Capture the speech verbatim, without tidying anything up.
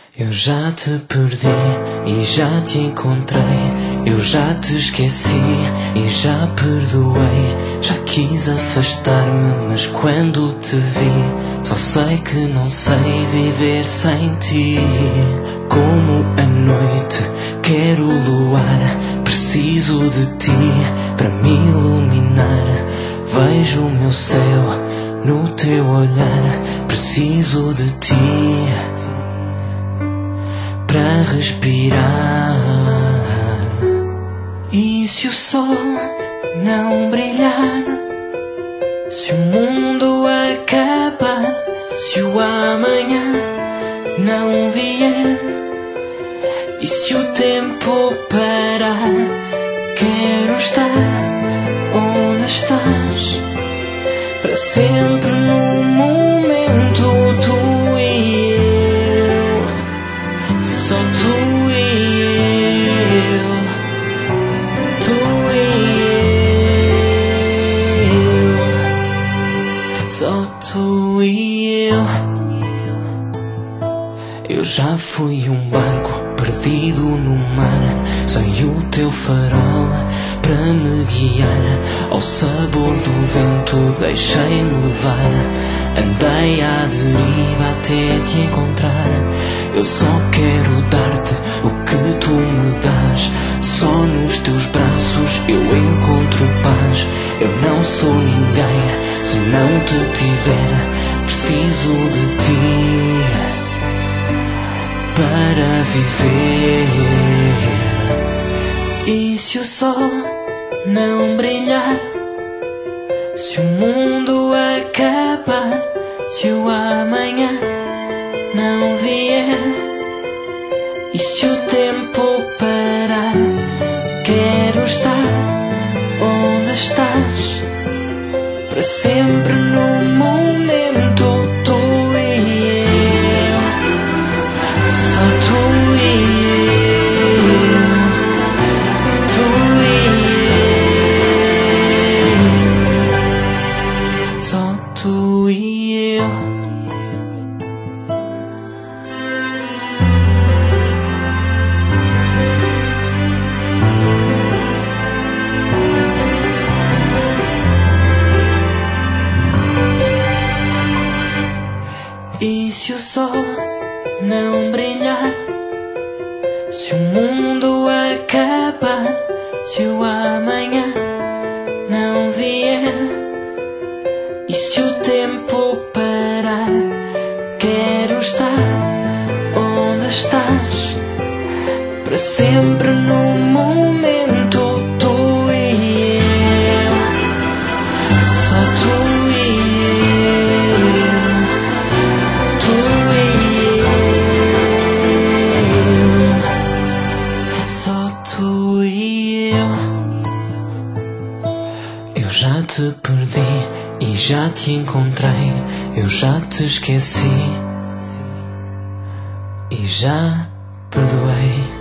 Eu já te perdi e já te encontrei. Eu já te esqueci e já perdoei. Já quis afastar-me, mas quando te vi, só sei que não sei viver sem ti. Como a noite, quero o luar, preciso de ti para me iluminar. Vejo o meu céu no teu olhar, preciso de ti para respirar. E se o sol não brilhar, se o mundo acabar, se o amanhã não vier, e se o tempo parar, quero estar onde estás, para sempre no momento, tu e eu, só tu e eu, tu e eu, só tu e eu. Eu já fui um barco perdido no mar, sem o teu farol para me guiar. Ao sabor do vento deixei-me levar, andei à deriva até te encontrar. Eu só quero dar-te o que tu me dás, só nos teus braços eu encontro paz. Eu não sou ninguém se não te tiver, preciso de ti para viver. E se o sol não brilhar, se o mundo acabar, se o amanhã não vier, e se o tempo parar, quero estar onde estás, para sempre no momento, tu e eu, só tu e eu, tu e eu, só tu e eu. E se o sol não brilhar, se o mundo acabar, se o amanhã não vier, e se o tempo parar, quero estar onde estás, para sempre no momento, tu e eu, só tu e eu, tu e eu, só tu e eu. Eu já te perdi e já te encontrei. Eu já te esqueci e já perdoei.